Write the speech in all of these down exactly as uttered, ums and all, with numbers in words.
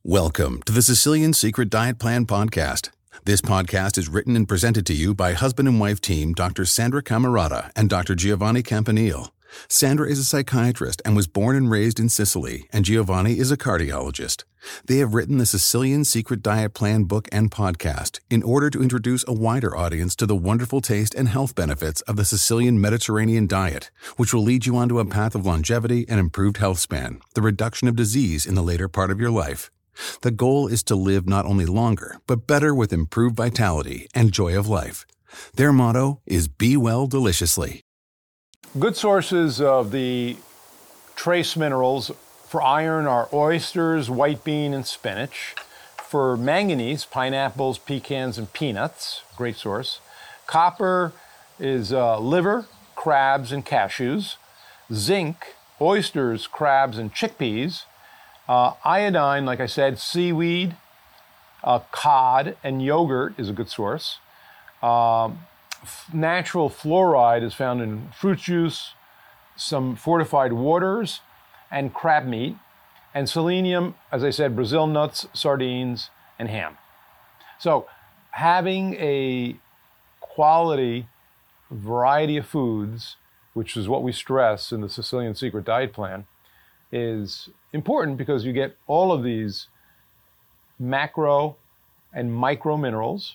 Welcome to the Sicilian Secret Diet Plan podcast. This podcast is written and presented to you by husband and wife team Doctor Sandra Camarata and Doctor Giovanni Campanile. Sandra is a psychiatrist and was born and raised in Sicily, and Giovanni is a cardiologist. They have written the Sicilian Secret Diet Plan book and podcast in order to introduce a wider audience to the wonderful taste and health benefits of the Sicilian Mediterranean diet, which will lead you onto a path of longevity and improved health span, the reduction of disease in the later part of your life. The goal is to live not only longer, but better with improved vitality and joy of life. Their motto is Be Well Deliciously. Good sources of the trace minerals for iron are oysters, white bean, and spinach. For manganese, pineapples, pecans, and peanuts, great source. Copper is uh, liver, crabs, and cashews. Zinc, oysters, crabs, and chickpeas. Uh, iodine, like I said, seaweed, uh, cod, and yogurt is a good source. Um, f- natural fluoride is found in fruit juice, some fortified waters, and crab meat. And selenium, as I said, Brazil nuts, sardines, and ham. So having a quality variety of foods, which is what we stress in the Sicilian Secret Diet Plan, is important because you get all of these macro and micro minerals,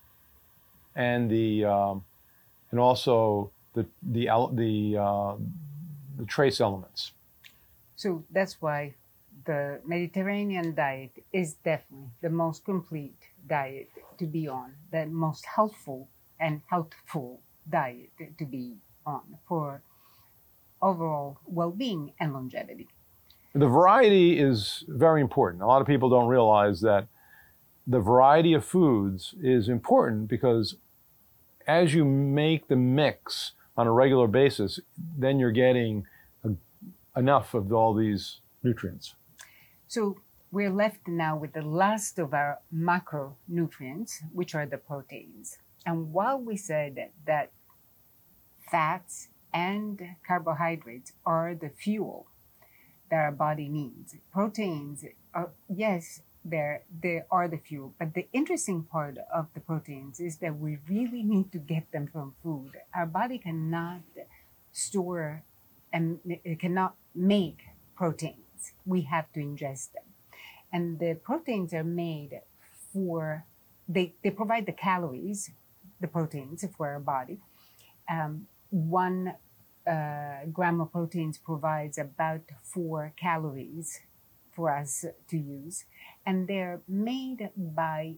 and the um, and also the the the uh, the trace elements. So that's why the Mediterranean diet is definitely the most complete diet to be on, the most healthful and healthful diet to be on for overall well-being and longevity. The variety is very important. A lot of people don't realize that the variety of foods is important because as you make the mix on a regular basis, then you're getting a, enough of all these nutrients. So we're left now with the last of our macronutrients, which are the proteins. And while we said that, that fats and carbohydrates are the fuel that our body needs, proteins are, yes, they're, they are the fuel. But the interesting part of the proteins is that we really need to get them from food. Our body cannot store and it cannot make proteins. We have to ingest them. And the proteins are made for, they, they provide the calories, the proteins for our body. Um, one uh, gram of proteins provides about four calories for us to use. And they're made by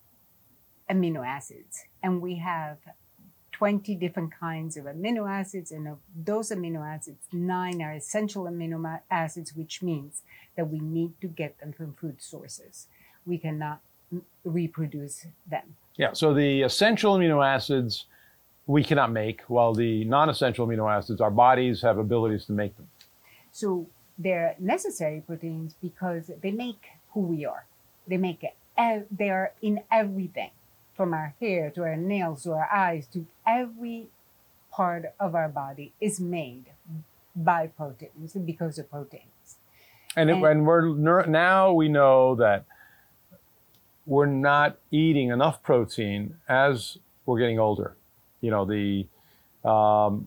amino acids. And we have twenty different kinds of amino acids. And of those amino acids, nine are essential amino acids, which means that we need to get them from food sources. We cannot m- reproduce them. Yeah, so the essential amino acids we cannot make, while the non-essential amino acids, our bodies have abilities to make them. So they're necessary proteins because they make who we are. They make it. They are in everything, from our hair to our nails to our eyes to every part of our body is made by proteins because of proteins. And, and, it, and we're now we know that we're not eating enough protein as we're getting older. You know, the um,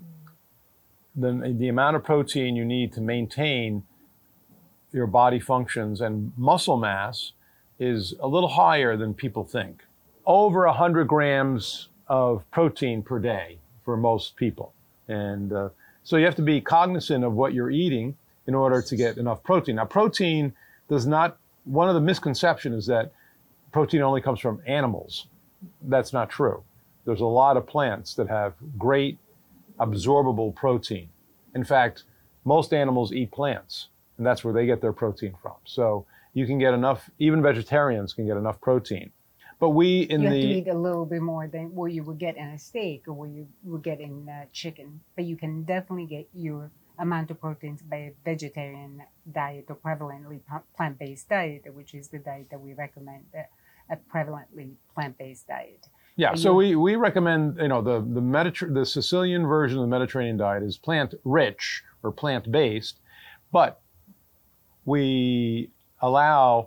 the the amount of protein you need to maintain your body functions and muscle mass is a little higher than people think. Over one hundred grams of protein per day for most people. And uh, so you have to be cognizant of what you're eating in order to get enough protein. Now, protein does not, one of the misconceptions is that protein only comes from animals. That's not true. There's a lot of plants that have great absorbable protein. In fact, most animals eat plants, and that's where they get their protein from. So you can get enough, even vegetarians can get enough protein. But we in you the... have to eat a little bit more than what you would get in a steak or what you would get in uh, chicken. But you can definitely get your amount of proteins by a vegetarian diet or prevalently plant-based diet, which is the diet that we recommend, uh, a prevalently plant-based diet. Yeah, so we, we recommend, you know, the the, Mediter- the Sicilian version of the Mediterranean diet is plant-rich or plant-based, but we allow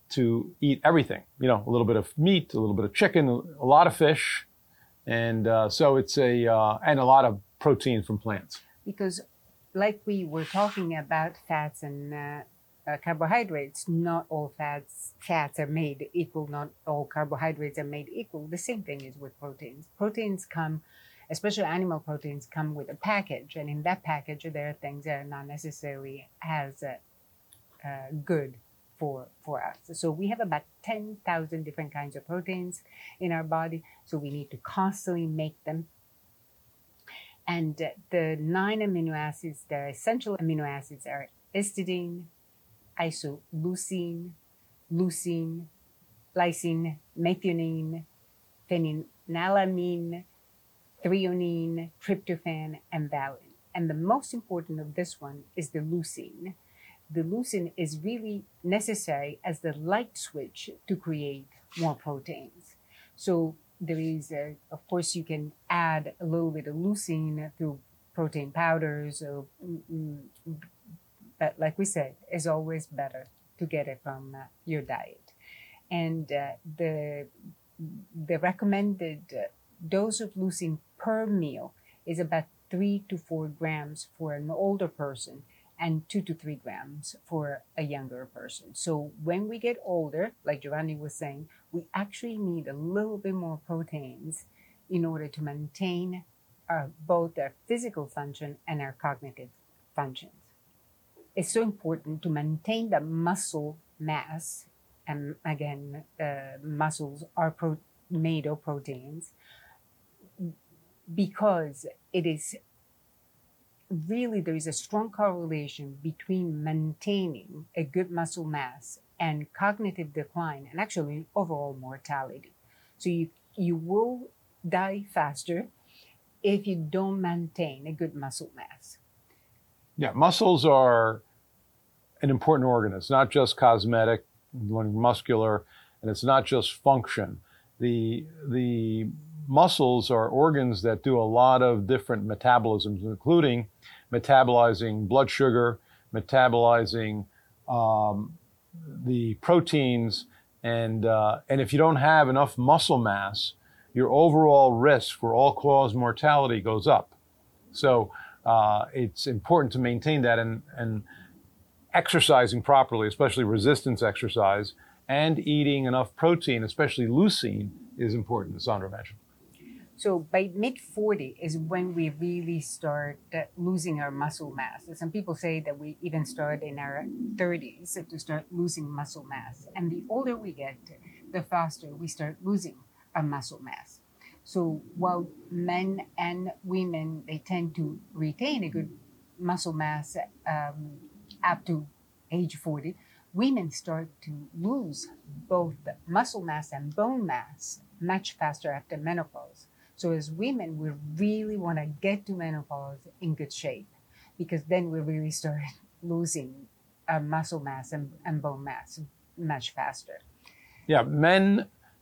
to eat everything, you know, a little bit of meat, a little bit of chicken, a lot of fish. And uh, so it's a, uh, and a lot of protein from plants. Because like we were talking about fats and uh, uh, carbohydrates, not all fats fats are made equal, not all carbohydrates are made equal. The same thing is with proteins. Proteins come, especially animal proteins, come with a package. And in that package, there are things that are not necessarily as uh, uh, good for, for us. So we have about ten thousand different kinds of proteins in our body. So we need to constantly make them. And uh, the nine amino acids, the essential amino acids are histidine, isoleucine, leucine, lysine, methionine, phenylalanine, threonine, tryptophan, and valine. And the most important of this one is the leucine. The leucine is really necessary as the light switch to create more proteins. So there is, a, of course, you can add a little bit of leucine through protein powders, or, but like we said, it's always better to get it from uh, your diet. And uh, the, the recommended uh, dose of leucine per meal is about three to four grams for an older person and two to three grams for a younger person. So when we get older, like Giovanni was saying, we actually need a little bit more proteins in order to maintain our, both our physical function and our cognitive functions. It's so important to maintain the muscle mass, and again, uh, muscles are pro- made of proteins, because it is really, there is a strong correlation between maintaining a good muscle mass and cognitive decline, and actually overall mortality. So you, you will die faster if you don't maintain a good muscle mass. Yeah, muscles are an important organ. It's not just cosmetic, muscular, and it's not just function. The, the muscles are organs that do a lot of different metabolisms, including metabolizing blood sugar, metabolizing um, the proteins, and uh, and if you don't have enough muscle mass, your overall risk for all-cause mortality goes up. So uh, it's important to maintain that, and, and exercising properly, especially resistance exercise, and eating enough protein, especially leucine, is important, as Sandra mentioned. So by mid forty is when we really start uh, losing our muscle mass. Some people say that we even start in our thirties to start losing muscle mass. And the older we get, the faster we start losing our muscle mass. So while men and women, they tend to retain a good muscle mass um, up to age forty, women start to lose both muscle mass and bone mass much faster after menopause. So as women, we really want to get to menopause in good shape, because then we really start losing our muscle mass and, and bone mass much faster. Yeah, men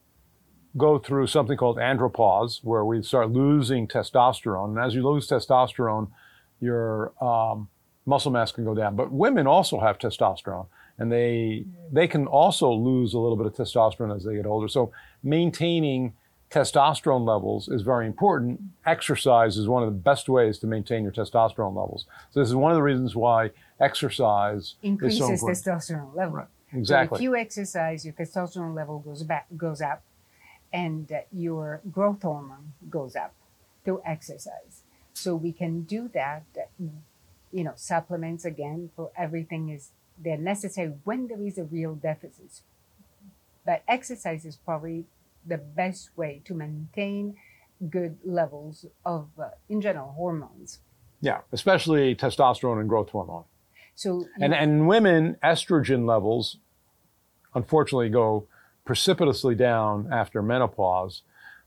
go through something called andropause, where we start losing testosterone. And as you lose testosterone, your um, muscle mass can go down. But women also have testosterone, and they they can also lose a little bit of testosterone as they get older. So maintaining testosterone levels is very important. Exercise is one of the best ways to maintain your testosterone levels. So this is one of the reasons why exercise increases is so important. testosterone level. Right. Exactly. So if you exercise, your testosterone level goes back, goes up, and uh, your growth hormone goes up through exercise. So we can do that. Uh, you know, supplements, again, for everything is they're necessary when there is a real deficit. But exercise is probably the best way to maintain good levels of, uh, in general, hormones. Yeah, especially testosterone and growth hormone. So, and and women, estrogen levels, unfortunately, go precipitously down after menopause,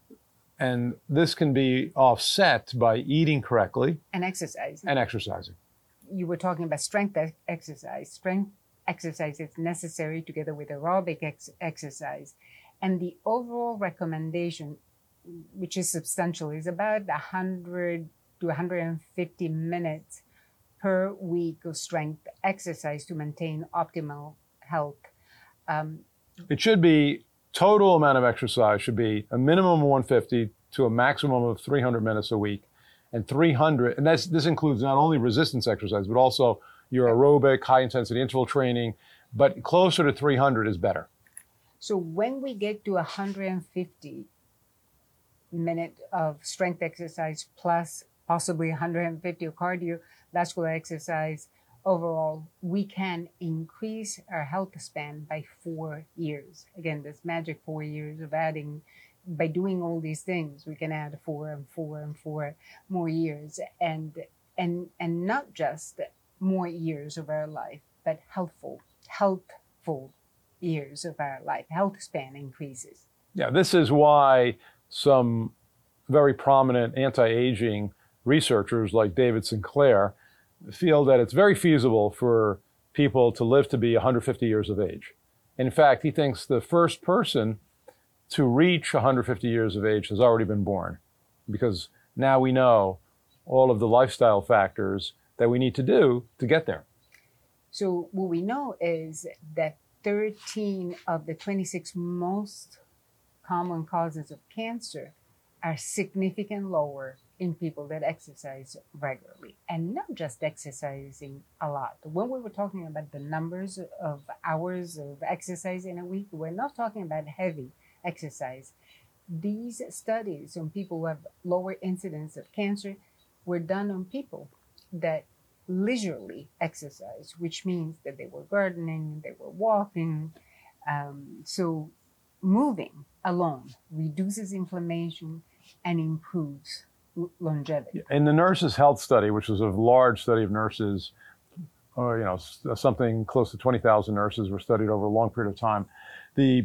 and this can be offset by eating correctly and exercise and exercising. You were talking about strength ex- exercise. Strength exercise is necessary together with aerobic ex- exercise. And the overall recommendation, which is substantial, is about one hundred to one hundred fifty minutes per week of strength exercise to maintain optimal health. Um, It should be, total amount of exercise should be a minimum of one hundred fifty to a maximum of three hundred minutes a week. And three hundred, and that's, this includes not only resistance exercise, but also your aerobic, high intensity interval training, but closer to three hundred is better. So when we get to one hundred fifty minutes of strength exercise plus possibly one hundred fifty of cardiovascular exercise, overall, we can increase our health span by four years. Again, this magic four years of adding, by doing all these things, we can add four and four and four more years, and and and not just more years of our life, but healthful, healthful years of our life. Health span increases. Yeah, this is why some very prominent anti-aging researchers like David Sinclair feel that it's very feasible for people to live to be one hundred fifty years of age. In fact, he thinks the first person to reach one hundred fifty years of age has already been born, because now we know all of the lifestyle factors that we need to do to get there. So what we know is that thirteen of the twenty-six most common causes of cancer are significantly lower in people that exercise regularly, and not just exercising a lot. When we were talking about the numbers of hours of exercise in a week, we're not talking about heavy exercise. These studies on people who have lower incidence of cancer were done on people that leisurely exercise, which means that they were gardening, they were walking. Um, so moving alone reduces inflammation and improves longevity. In the Nurses' Health Study, which was a large study of nurses, or you know, something close to twenty thousand nurses were studied over a long period of time. The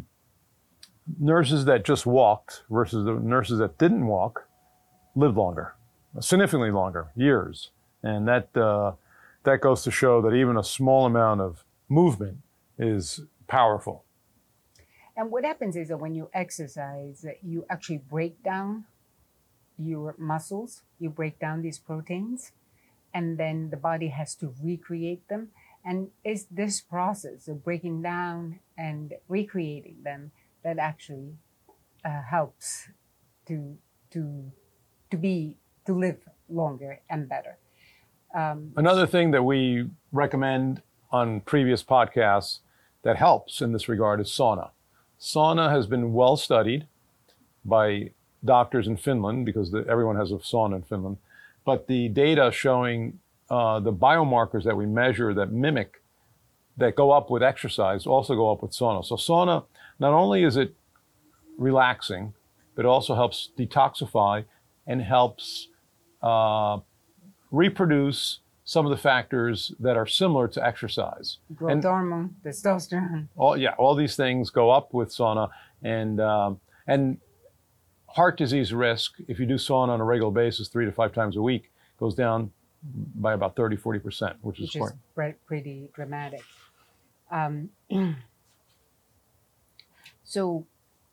nurses that just walked versus the nurses that didn't walk lived longer, significantly longer, years. And that uh, that goes to show that even a small amount of movement is powerful. And what happens is that when you exercise, you actually break down your muscles, you break down these proteins, and then the body has to recreate them. And it's this process of breaking down and recreating them that actually uh, helps to to to be to live longer and better. Um, Another thing that we recommend on previous podcasts that helps in this regard is sauna. Sauna has been well studied by doctors in Finland, because the, everyone has a sauna in Finland. But the data showing uh, the biomarkers that we measure that mimic, that go up with exercise, also go up with sauna. So sauna, not only is it relaxing, but it also helps detoxify and helps uh, reproduce some of the factors that are similar to exercise. Growth and hormone, testosterone. all, yeah, all these things go up with sauna, and um, and heart disease risk, if you do sauna on a regular basis, three to five times a week, goes down by about thirty, forty percent, which is Which important. is pre- pretty dramatic. Um, so,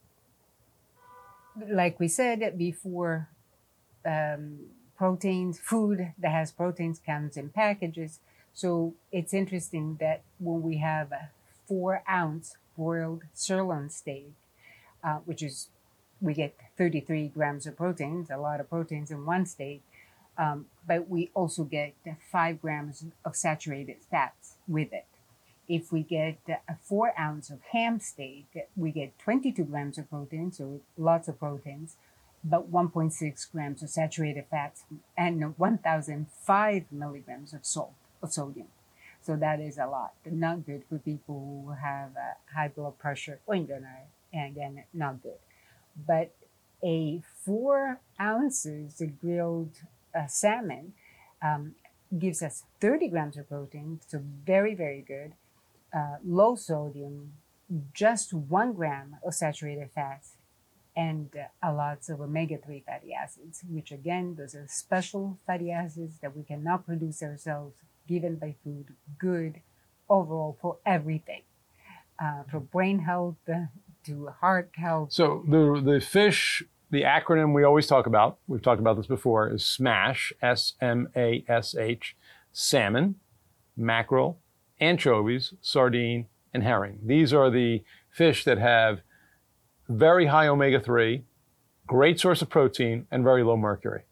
like we said before, um, proteins, food that has proteins comes in packages. So it's interesting that when we have a four ounce broiled sirloin steak, uh, which is, we get thirty-three grams of proteins, a lot of proteins in one steak, um, but we also get five grams of saturated fats with it. If we get a four ounce of ham steak, we get twenty-two grams of protein, so lots of proteins, but one point six grams of saturated fats and one thousand five milligrams of salt, of sodium. So that is a lot. Not good for people who have uh, high blood pressure, or in general, and again, not good. But a four ounces of grilled uh, salmon um, gives us thirty grams of protein, so very, very good. Uh, low sodium, just one gram of saturated fats, and uh, a lot of omega three fatty acids, which again, those are special fatty acids that we cannot produce ourselves, given by food, good overall for everything, uh, for brain health, uh, to heart health. So the the fish, the acronym we always talk about, we've talked about this before, is SMASH, S M A S H, salmon, mackerel, anchovies, sardine, and herring. These are the fish that have very high omega three, great source of protein, and very low mercury.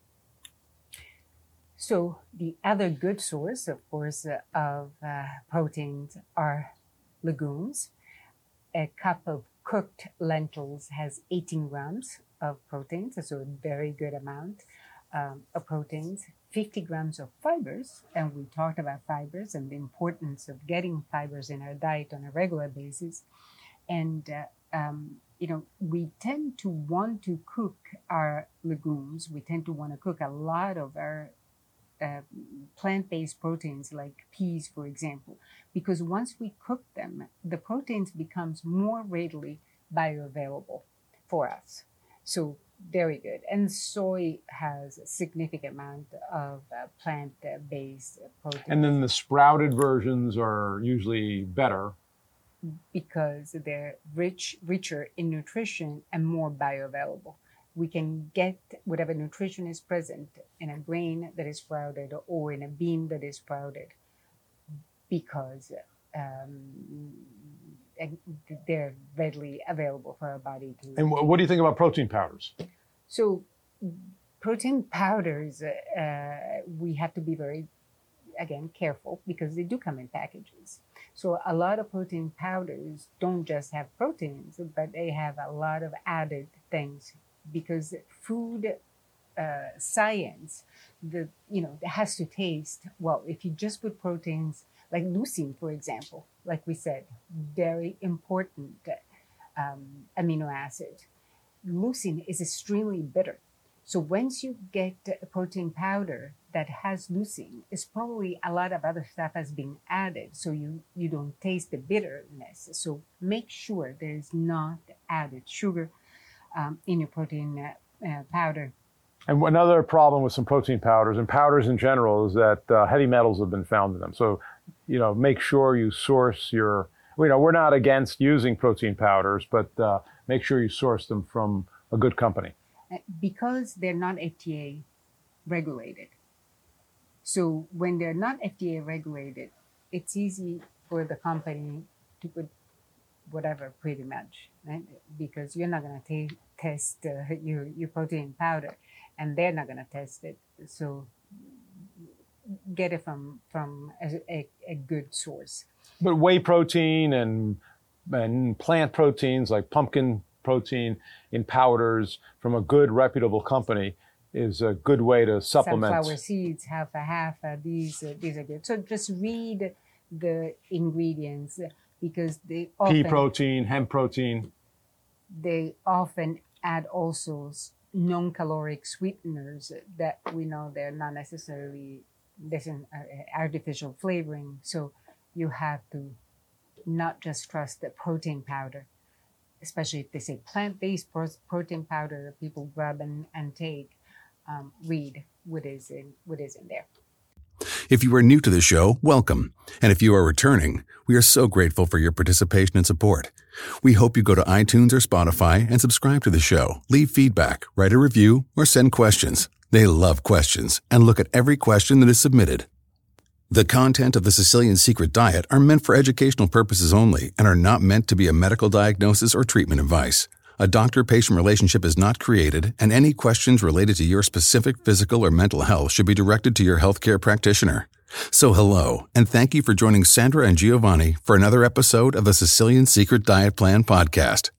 So the other good source, of course, uh, of uh, proteins are legumes. A cup of cooked lentils has eighteen grams of proteins, so a very good amount um, of proteins. fifty grams of fibers, and we talked about fibers and the importance of getting fibers in our diet on a regular basis. And, uh, um, you know, we tend to want to cook our legumes. We tend to want to cook a lot of our uh, plant-based proteins like peas, for example, because once we cook them, the proteins becomes more readily bioavailable for us. So very good. And soy has a significant amount of uh, plant-based protein. And then the sprouted versions are usually better because they're rich, richer in nutrition and more bioavailable. We can get whatever nutrition is present in a grain that is sprouted or in a bean that is sprouted because um, they're readily available for our body to. And what do you think about protein powders? So protein powders, uh, we have to be very, again, careful because they do come in packages. So a lot of protein powders don't just have proteins, but they have a lot of added things because food uh, science, the you know, it has to taste, well, if you just put proteins, like leucine, for example, like we said, very important um, amino acid. Leucine is extremely bitter. So once you get a protein powder that has leucine, it's probably a lot of other stuff has been added, so you, you don't taste the bitterness. So make sure there is not added sugar um, in your protein uh, uh, powder. And another problem with some protein powders, and powders in general, is that uh, heavy metals have been found in them. So, you know, make sure you source your, you know, we're not against using protein powders, but uh, make sure you source them from a good company. Because they're not F D A regulated. So when they're not F D A regulated, it's easy for the company to put whatever, pretty much, right? Because you're not going to test uh, your, your protein powder, and they're not going to test it. So get it from, from a, a, a good source. But whey protein and, and plant proteins like pumpkin protein in powders from a good, reputable company is a good way to supplement. Sunflower seeds, half a half, uh, these, uh, these are good. So just read the ingredients because they often... Pea protein, hemp protein. They often add also non-caloric sweeteners that we know they're not necessarily, there's an uh, artificial flavoring. So you have to not just trust the protein powder, especially if they say plant-based protein powder that people grab and, and take. Um, read what is in what is in there. If you are new to the show, welcome. And if you are returning, we are so grateful for your participation and support. We hope you go to iTunes or Spotify and subscribe to the show, leave feedback, write a review, or send questions. They love questions and look at every question that is submitted. The content of the Sicilian Secret Diet are meant for educational purposes only and are not meant to be a medical diagnosis or treatment advice. A doctor-patient relationship is not created, and any questions related to your specific physical or mental health should be directed to your healthcare practitioner. So hello, and thank you for joining Sandra and Giovanni for another episode of the Sicilian Secret Diet Plan podcast.